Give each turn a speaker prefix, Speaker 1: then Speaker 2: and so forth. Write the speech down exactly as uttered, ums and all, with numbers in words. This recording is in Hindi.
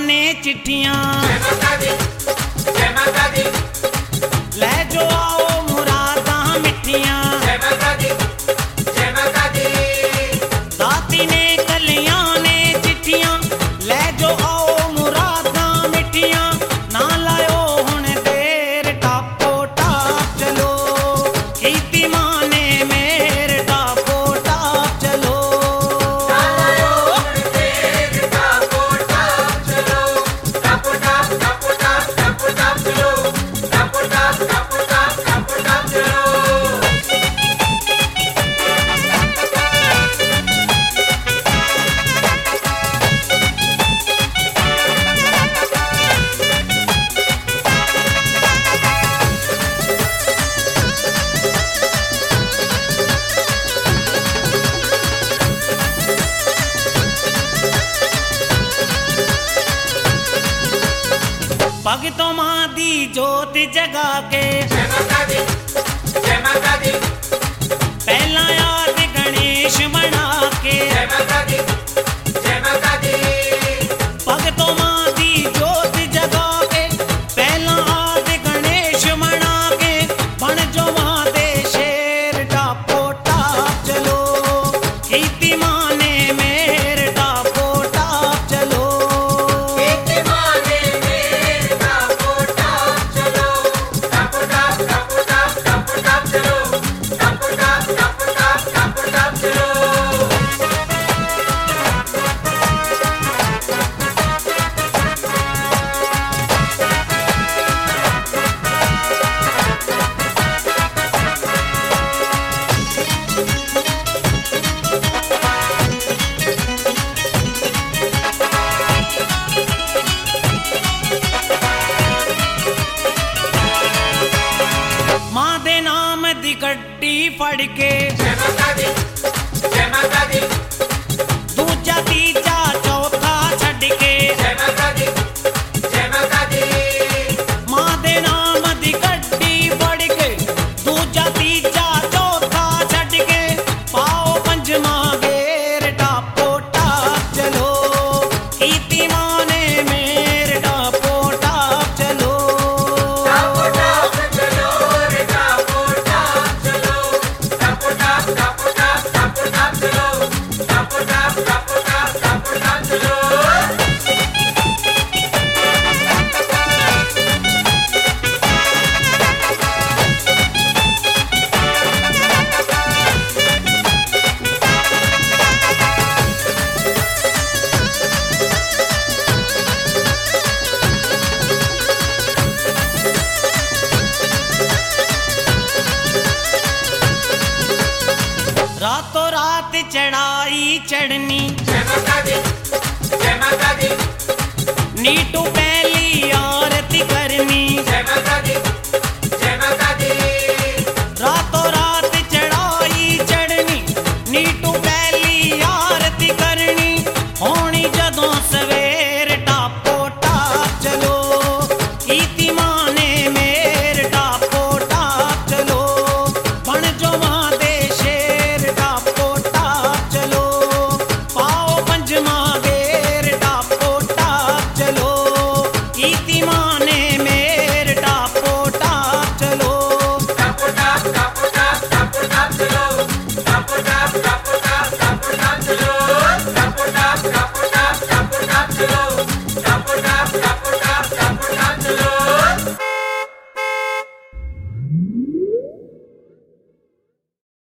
Speaker 1: ने चिट्ठियां
Speaker 2: जय माता दी, जय माता दी,
Speaker 1: ले जो आओ मुरादा मिठियां।
Speaker 2: जय माता दी, जय माता दी,
Speaker 1: दाती ने कलियां ने चिट्ठियां ले जो आओ मुरादा मिठियां। ना लायो हुण देर टापो टाप चलो कीती मां ने मेर टापो टाप चलो।
Speaker 2: चलो तेर टापो टाप चलो, टापो टाप टापो टाप टापो टाप चलो, टापो टाप टापो टाप टापो टाप चलो।
Speaker 1: भगतों मां दी जोत जगा के
Speaker 2: जय माता दी, जय माता दी,
Speaker 1: पहला याद गणेश बना के।
Speaker 2: जय माता दी, जय माता दी,
Speaker 1: भगतों मां दी जोत जगा के पहला याद गणेश बना के। बन जो मां दे शेर टापो टाप चलो कीती मां ने मेर टापो टाप चलो।
Speaker 2: कीती मां ने मेर टापो टाप चलो, टापो टाप टापो टाप टापो टाप चलो, टापो टाप टापो टाप टापो टाप चलो।
Speaker 1: मां दे नाम दी गड्डी फड़ के
Speaker 2: जय माता दी, जय माता दी,
Speaker 1: दूजा तीजा चौथा छड़ के।
Speaker 2: जय माता दी, जय माता दी,
Speaker 1: मां दे नाम दी गड्डी फड़ के दूजा तीजा चौथा छड़ के। पाओ पंजमा गेर टापो टाप चलो कीती मां ने मेर टापो टाप चलो।
Speaker 2: टापो टाप चलो रे टापो टाप चलो, टापो टाप टापो टाप टापो टाप चलो, टापो टाप टापो टाप टापो टाप चलो।
Speaker 1: रातों रात चढ़ाई चढ़नी
Speaker 2: जय माता दी, जय माता दी,
Speaker 1: नीटू पहली